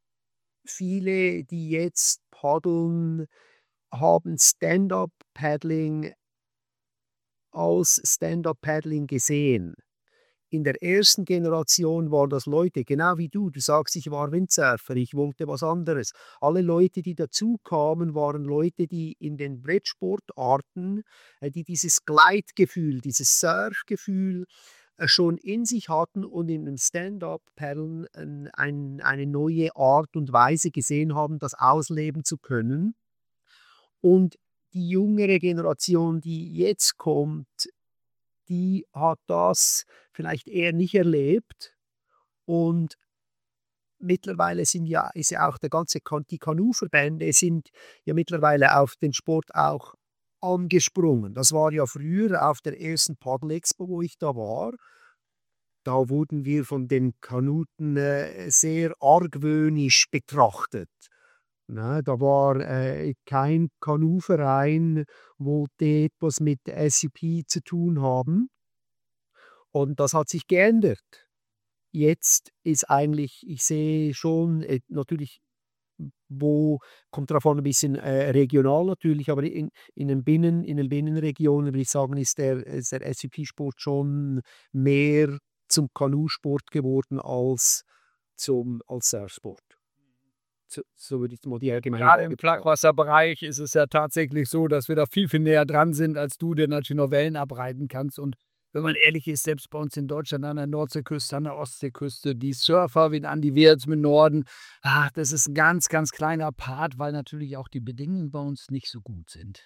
viele, die jetzt paddeln, haben Stand-up-Paddling als Stand-up-Paddling gesehen. In der ersten Generation waren das Leute, genau wie du sagst, ich war Windsurfer, ich wollte was anderes. Alle Leute, die dazu kamen, waren Leute, die in den Brettsportarten, die dieses Gleitgefühl, dieses Surfgefühl schon in sich hatten und in dem Stand-up-Paddeln eine neue Art und Weise gesehen haben, das ausleben zu können. Und die jüngere Generation, die jetzt kommt, die hat das vielleicht eher nicht erlebt. Und mittlerweile ist ja auch die Kanuverbände sind ja mittlerweile auf den Sport auch angesprungen. Das war ja früher auf der ersten Paddle-Expo, wo ich da war. Da wurden wir von den Kanuten sehr argwöhnisch betrachtet. Na, da war kein Kanuverein, wollte etwas mit der SUP zu tun haben. Und das hat sich geändert. Jetzt ist eigentlich, ich sehe schon, natürlich, kommt darauf an, ein bisschen regional natürlich, aber in den Binnenregionen würde ich sagen, ist der SUP-Sport schon mehr zum Kanusport geworden als Surfsport. So würde ich mal die allgemeine. Gerade im Flachwasserbereich ist es ja tatsächlich so, dass wir da viel, viel näher dran sind, als du, der natürlich noch Wellen abreiten kannst. Und wenn man ehrlich ist, selbst bei uns in Deutschland an der Nordseeküste, an der Ostseeküste, die Surfer wie Andi Wirz mit Norden, das ist ein ganz, ganz kleiner Part, weil natürlich auch die Bedingungen bei uns nicht so gut sind.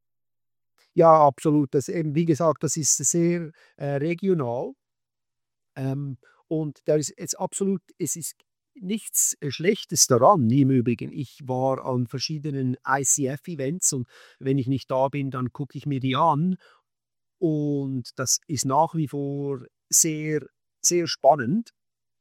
Ja, absolut. Das eben, wie gesagt, das ist sehr regional. Und da ist jetzt absolut, es ist nichts Schlechtes daran, im Übrigen. Ich war an verschiedenen ICF-Events und wenn ich nicht da bin, dann gucke ich mir die an. Und das ist nach wie vor sehr, sehr spannend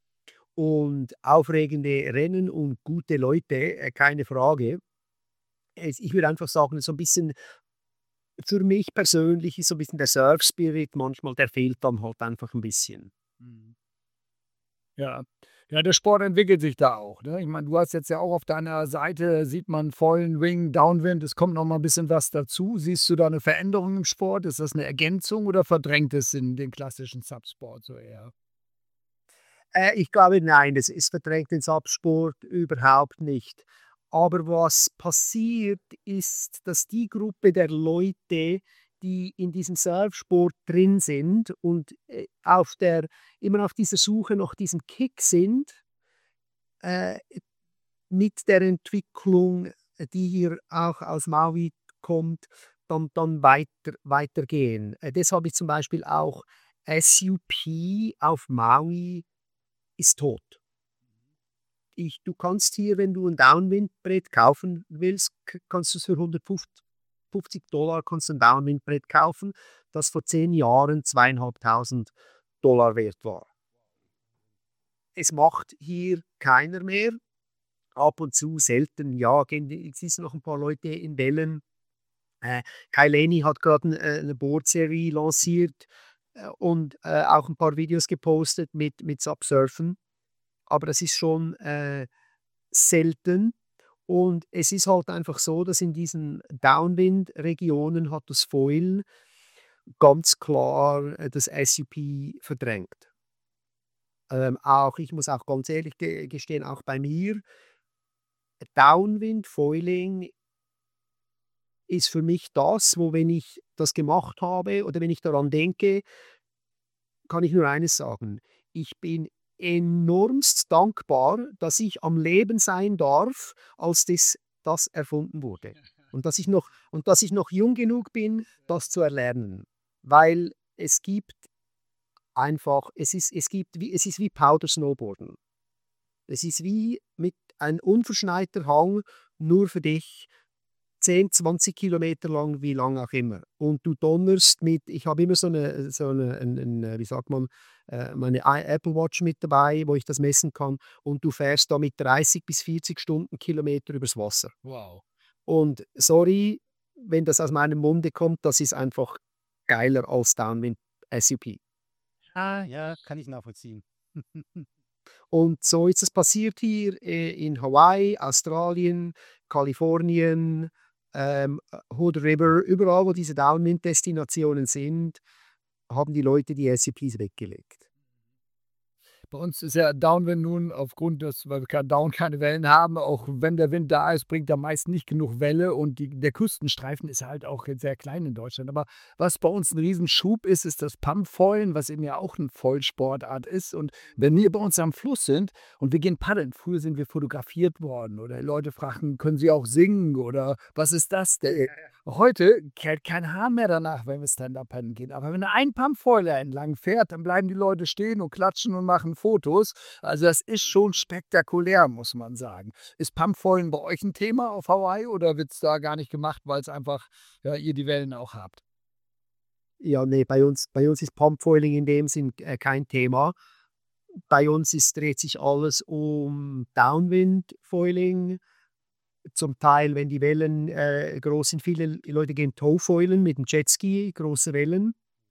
und aufregende Rennen und gute Leute, keine Frage. Ich würde einfach sagen, so ein bisschen, für mich persönlich ist so ein bisschen der Surf-Spirit manchmal, der fehlt dann halt einfach ein bisschen. Ja. Ja, der Sport entwickelt sich da auch. Ne? Ich meine, du hast jetzt ja auch auf deiner Seite, sieht man vollen Wing, Downwind, es kommt noch mal ein bisschen was dazu. Siehst du da eine Veränderung im Sport? Ist das eine Ergänzung oder verdrängt es in den klassischen Subsport so eher? Ich glaube, nein, es verdrängt den Subsport überhaupt nicht. Aber was passiert ist, dass die Gruppe der Leute, die in diesem Surfsport drin sind und immer auf dieser Suche nach diesem Kick sind, mit der Entwicklung, die hier auch aus Maui kommt, dann weitergehen. Deshalb ist zum Beispiel auch SUP auf Maui ist tot. Du kannst hier, wenn du ein Downwindbrett kaufen willst, kannst du es für $150 kannst du ein Downwindbrett kaufen, das vor 10 Jahren $2.500 wert war. Es macht hier keiner mehr. Ab und zu, selten, ja, es sind noch ein paar Leute in Wellen. Kai Lenny hat gerade eine Boardserie lanciert und auch ein paar Videos gepostet mit Subsurfen. Aber das ist schon selten. Und es ist halt einfach so, dass in diesen Downwind-Regionen hat das Foil ganz klar das SUP verdrängt. Ich muss auch ganz ehrlich gestehen, auch bei mir, Downwind, Foiling ist für mich das, wo, wenn ich das gemacht habe oder wenn ich daran denke, kann ich nur eines sagen. Ich bin enormst dankbar, dass ich am Leben sein darf, als das erfunden wurde. Und dass ich noch jung genug bin, das zu erlernen. Weil es gibt einfach, es ist wie Powder Snowboarden. Es ist wie mit einem unverschneiter Hang nur für dich. 10, 20 Kilometer lang, wie lang auch immer. Und du donnerst mit, ich habe immer wie sagt man, meine Apple Watch mit dabei, wo ich das messen kann. Und du fährst da mit 30 bis 40 Stundenkilometer übers Wasser. Wow. Und sorry, wenn das aus meinem Munde kommt, das ist einfach geiler als Downwind SUP. Ja, kann ich nachvollziehen. Und so ist es passiert hier in Hawaii, Australien, Kalifornien, Hood River, überall, wo diese Downwind-Destinationen sind, haben die Leute die SUPs weggelegt. Bei uns ist ja Downwind nun aufgrund des, weil wir keine Wellen haben, auch wenn der Wind da ist, bringt er meist nicht genug Welle und der Küstenstreifen ist halt auch sehr klein in Deutschland. Aber was bei uns ein Riesenschub ist, ist das Pumpfoilen, was eben ja auch eine Vollsportart ist. Und wenn wir bei uns am Fluss sind und wir gehen paddeln, früher sind wir fotografiert worden oder Leute fragen, können Sie auch singen oder was ist das denn? Heute kehrt kein Hahn mehr danach, wenn wir Stand-Up-Paddeln gehen. Aber wenn ein Pumpfoiler entlang fährt, dann bleiben die Leute stehen und klatschen und machen Fotos. Also das ist schon spektakulär, muss man sagen. Ist Pumpfoilen bei euch ein Thema auf Hawaii oder wird es da gar nicht gemacht, weil es einfach, ja, ihr die Wellen auch habt? Ja, nee, bei uns ist Pumpfoiling in dem Sinn kein Thema. Bei uns dreht sich alles um Downwind-Foiling. Zum Teil, wenn die Wellen groß sind, viele Leute gehen Towfoilen mit dem Jetski, große Wellen.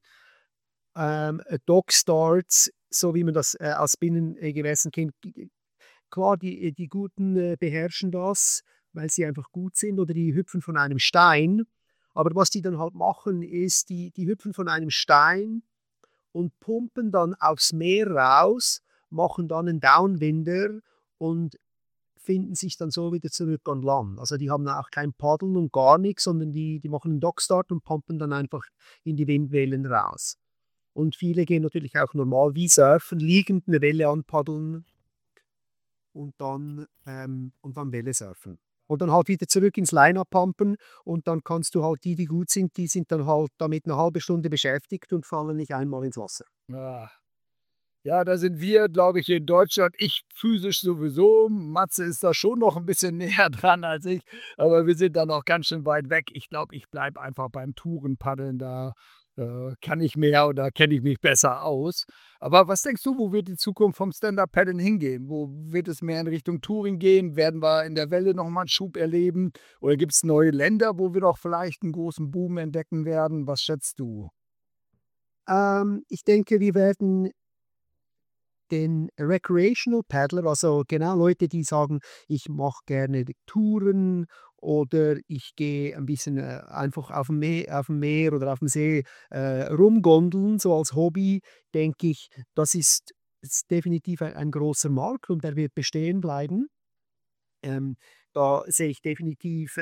Dockstarts, so wie man das aus Binnengewässern kennt. Klar, die Guten beherrschen das, weil sie einfach gut sind oder die hüpfen von einem Stein. Aber was die dann halt machen, ist, die hüpfen von einem Stein und pumpen dann aufs Meer raus, machen dann einen Downwinder und finden sich dann so wieder zurück an Land. Also die haben auch kein Paddeln und gar nichts, sondern die machen einen Dockstart und pumpen dann einfach in die Windwellen raus. Und viele gehen natürlich auch normal wie surfen, liegend eine Welle anpaddeln und dann Welle surfen. Und dann halt wieder zurück ins Line-Up pumpen und dann kannst du halt die gut sind, die sind dann halt damit eine halbe Stunde beschäftigt und fallen nicht einmal ins Wasser. Ja. Ja, da sind wir, glaube ich, in Deutschland, ich physisch sowieso. Matze ist da schon noch ein bisschen näher dran als ich, aber wir sind da noch ganz schön weit weg. Ich glaube, ich bleibe einfach beim Tourenpaddeln. Da kann ich mehr oder kenne ich mich besser aus. Aber was denkst du, wo wird die Zukunft vom Stand-Up-Paddeln hingehen? Wo wird es mehr in Richtung Touring gehen? Werden wir in der Welle nochmal einen Schub erleben? Oder gibt es neue Länder, wo wir doch vielleicht einen großen Boom entdecken werden? Was schätzt du? Ich denke, wir werden den Recreational Paddler, also genau Leute, die sagen, ich mache gerne Touren oder ich gehe ein bisschen einfach auf dem Meer oder auf dem See rumgondeln, so als Hobby, denke ich, das ist definitiv ein großer Markt und der wird bestehen bleiben. Da sehe ich definitiv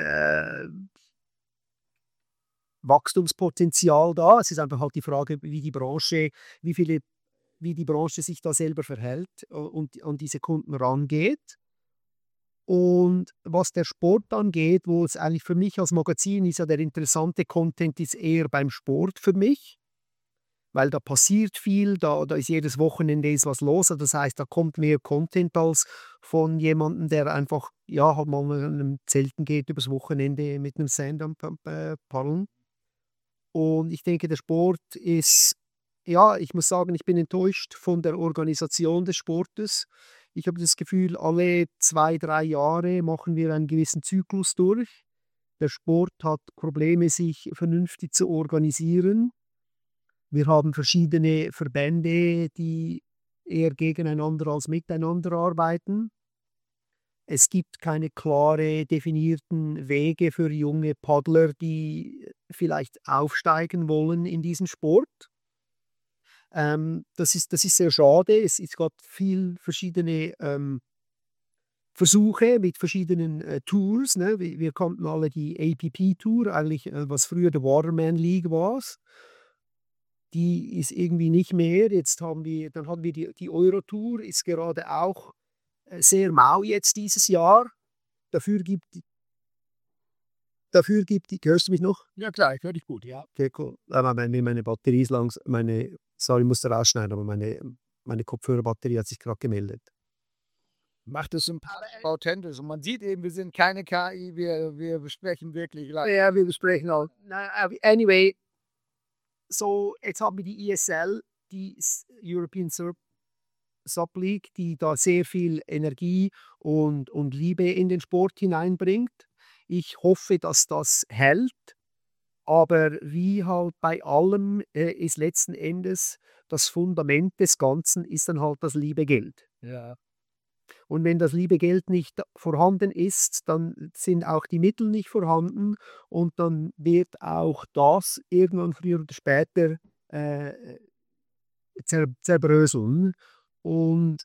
Wachstumspotenzial da. Es ist einfach halt die Frage, wie die Branche sich da selber verhält und an diese Kunden rangeht. Und was der Sport angeht, wo es eigentlich für mich als Magazin ist, ja der interessante Content ist eher beim Sport für mich, weil da passiert viel, da ist jedes Wochenende ist was los. Also das heißt, da kommt mehr Content als von jemandem, der einfach ja halt mal mit einem Zelten geht übers Wochenende mit einem Stand-up-Paddeln. Und ich denke, der Sport ist, ja, ich muss sagen, ich bin enttäuscht von der Organisation des Sportes. Ich habe das Gefühl, alle 2, 3 Jahre machen wir einen gewissen Zyklus durch. Der Sport hat Probleme, sich vernünftig zu organisieren. Wir haben verschiedene Verbände, die eher gegeneinander als miteinander arbeiten. Es gibt keine klare definierten Wege für junge Paddler, die vielleicht aufsteigen wollen in diesen Sport. Das ist sehr schade. Es gab viel verschiedene Versuche mit verschiedenen Tours. Ne? Wir kannten alle die APP-Tour, eigentlich was früher der Waterman League war. Die ist irgendwie nicht mehr. Dann haben wir die Euro-Tour, ist gerade auch sehr mau jetzt dieses Jahr. Dafür gibt die, hörst du mich noch? Ja klar, ich höre dich gut, ja. Okay, cool. Aber meine Batterie ist langsam, sorry, musste rausschneiden, aber meine Kopfhörerbatterie hat sich gerade gemeldet. Macht es sympathisch, authentisch. Und man sieht eben, wir sind keine KI, wir besprechen wirklich live. Ja, wir besprechen auch. Anyway, so jetzt haben wir die ESL, die European Sub League, die da sehr viel Energie und Liebe in den Sport hineinbringt. Ich hoffe, dass das hält. Aber wie halt bei allem ist letzten Endes das Fundament des Ganzen ist dann halt das liebe Geld. Ja. Und wenn das liebe Geld nicht vorhanden ist, dann sind auch die Mittel nicht vorhanden und dann wird auch das irgendwann früher oder später zerbröseln. Und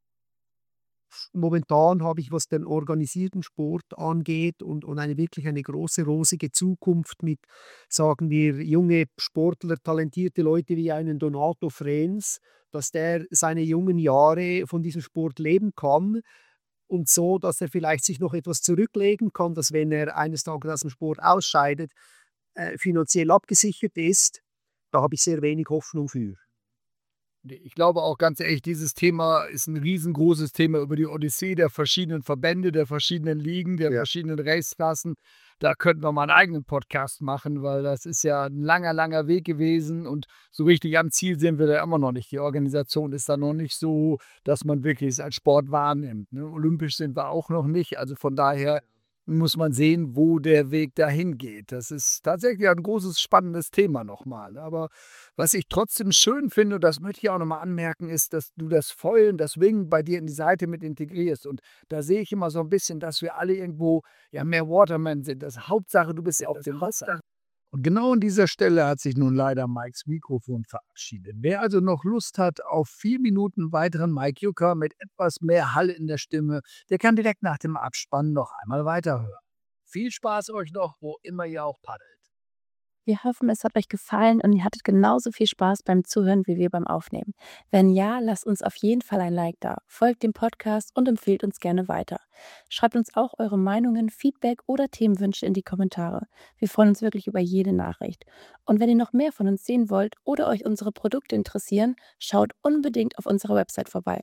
momentan habe ich, was den organisierten Sport angeht und wirklich eine große, rosige Zukunft mit, sagen wir, junge Sportler, talentierte Leute wie einen Donato Frens, dass der seine jungen Jahre von diesem Sport leben kann und so, dass er vielleicht sich noch etwas zurücklegen kann, dass wenn er eines Tages aus dem Sport ausscheidet, finanziell abgesichert ist. Da habe ich sehr wenig Hoffnung für. Ich glaube auch ganz ehrlich, dieses Thema ist ein riesengroßes Thema über die Odyssee der verschiedenen Verbände, der verschiedenen Ligen, der verschiedenen Raceklassen. Da könnten wir mal einen eigenen Podcast machen, weil das ist ja ein langer, langer Weg gewesen und so richtig am Ziel sind wir da immer noch nicht. Die Organisation ist da noch nicht so, dass man wirklich es als Sport wahrnimmt. Ne? Olympisch sind wir auch noch nicht, also von daher muss man sehen, wo der Weg dahin geht. Das ist tatsächlich ein großes, spannendes Thema nochmal. Aber was ich trotzdem schön finde, und das möchte ich auch nochmal anmerken, ist, dass du das Foilen, das Wingen bei dir in die Seite mit integrierst. Und da sehe ich immer so ein bisschen, dass wir alle irgendwo ja mehr Watermen sind. Das Hauptsache, du bist ja auf dem Wasser. Und genau an dieser Stelle hat sich nun leider Mikes Mikrofon verabschiedet. Wer also noch Lust hat auf 4 Minuten weiteren Mike Jucker mit etwas mehr Hall in der Stimme, der kann direkt nach dem Abspann noch einmal weiterhören. Viel Spaß euch noch, wo immer ihr auch paddelt. Wir hoffen, es hat euch gefallen und ihr hattet genauso viel Spaß beim Zuhören wie wir beim Aufnehmen. Wenn ja, lasst uns auf jeden Fall ein Like da, folgt dem Podcast und empfehlt uns gerne weiter. Schreibt uns auch eure Meinungen, Feedback oder Themenwünsche in die Kommentare. Wir freuen uns wirklich über jede Nachricht. Und wenn ihr noch mehr von uns sehen wollt oder euch unsere Produkte interessieren, schaut unbedingt auf unserer Website vorbei: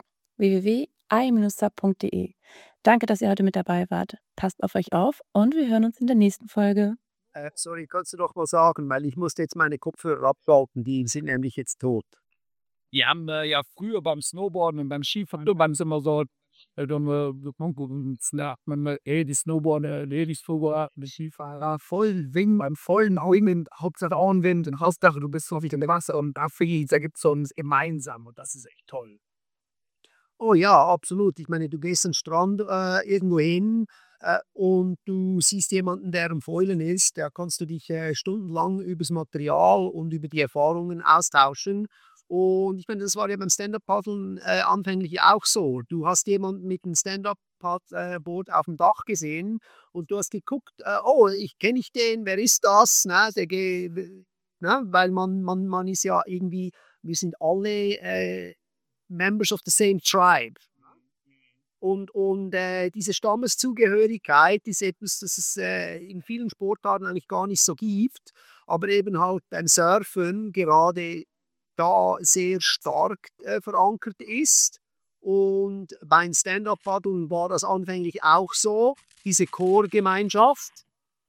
www.i-sub.de. Danke, dass ihr heute mit dabei wart. Passt auf euch auf und wir hören uns in der nächsten Folge. Sorry, kannst du noch mal sagen, weil ich musste jetzt meine Kopfhörer abschalten, die sind nämlich jetzt tot. Die haben ja früher beim Snowboarden und beim Skifahren, beim immer so, die Snowboarder, die Skifahrer, voll Wing, beim vollen Wind, Hauptsache Auenwind und Hauptsache du bist so auf dem Wasser und dafür gibt es uns gemeinsam und das ist echt toll. Oh ja, absolut. Ich meine, du gehst an den Strand irgendwo hin und du siehst jemanden, der am Foilen ist, da kannst du dich stundenlang über das Material und über die Erfahrungen austauschen. Und ich meine, das war ja beim Stand-Up-Paddeln anfänglich auch so. Du hast jemanden mit einem Stand-Up-Board auf dem Dach gesehen und du hast geguckt, oh, kenne ich den, wer ist das? Na, weil man ist ja irgendwie, wir sind alle Members of the same tribe. Und diese Stammeszugehörigkeit ist etwas, das es in vielen Sportarten eigentlich gar nicht so gibt, aber eben halt beim Surfen gerade da sehr stark verankert ist. Und beim Stand-Up-Paddeln war das anfänglich auch so, diese Core-Gemeinschaft.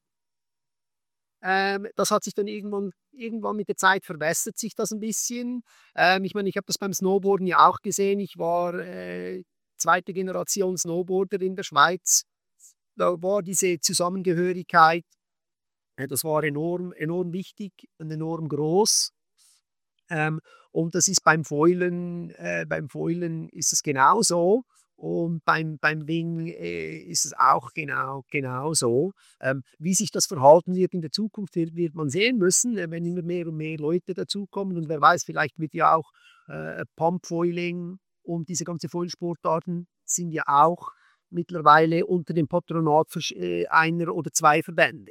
Das hat sich dann irgendwann mit der Zeit verwässert sich das ein bisschen. Ich meine, ich habe das beim Snowboarden ja auch gesehen. Ich war zweite Generation Snowboarder in der Schweiz. Da war diese Zusammengehörigkeit, das war enorm, enorm wichtig und enorm groß. Und das ist beim Foilen ist es genauso. Und beim Wing ist es auch genau so. Wie sich das verhalten wird in der Zukunft, wird man sehen müssen, wenn immer mehr und mehr Leute dazukommen. Und wer weiß, vielleicht wird ja auch Pumpfoiling und diese ganzen Foilsportarten sind ja auch mittlerweile unter dem Patronat einer oder zwei Verbände.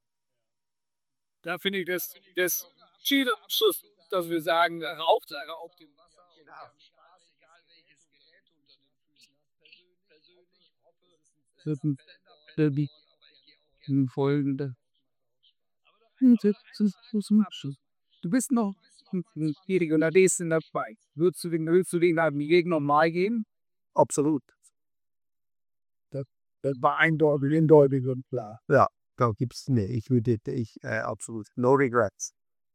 Da finde ich das Abschluss, dass wir sagen, Hauptsache auf dem Wasser. Genau. Folgende. Du bist noch die Regionalisten dabei. Willst du den Weg normal gehen? Absolut. Das war eindeutig und klar. Ja, da gibt's absolut no regrets.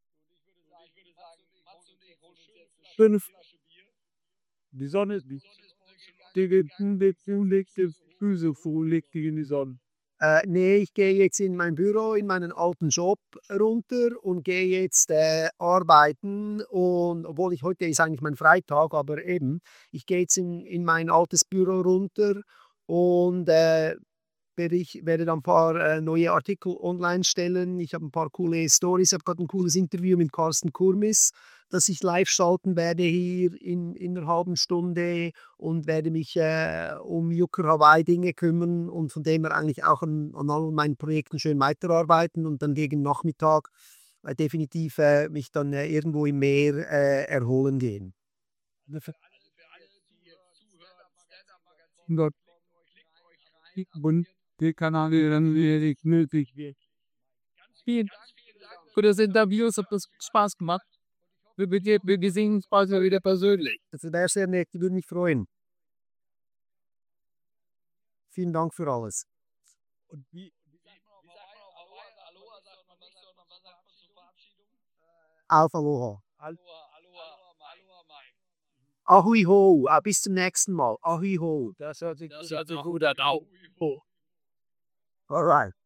5. Die Sonne ist nicht. Legt die Füße vor, legt die in die Sonne. Nee, ich gehe jetzt in mein Büro, in meinen alten Job runter und gehe jetzt arbeiten. Und obwohl heute ist eigentlich mein Freitag, aber eben, ich gehe jetzt in mein altes Büro runter und werde dann ein paar neue Artikel online stellen. Ich habe ein paar coole Stories. Ich habe gerade ein cooles Interview mit Carsten Kurmis, das ich live schalten werde hier in einer halben Stunde und werde mich um Yucca Hawaii Dinge kümmern und von dem her eigentlich auch an all meinen Projekten schön weiterarbeiten und dann gegen Nachmittag definitiv mich dann irgendwo im Meer erholen gehen. Und die Kanäle dann wieder nötig wird. Vielen Dank für das Interview, es hat das Spaß gemacht. Wir sehen uns bald wieder persönlich. Das wäre sehr nett, ich würde mich freuen. Vielen Dank für alles. Und wie Auf Aloha. Aloha, Mike. Ahui ho, bis zum nächsten Mal. Ahui ho. Das hört sich gut an. Au. Alright.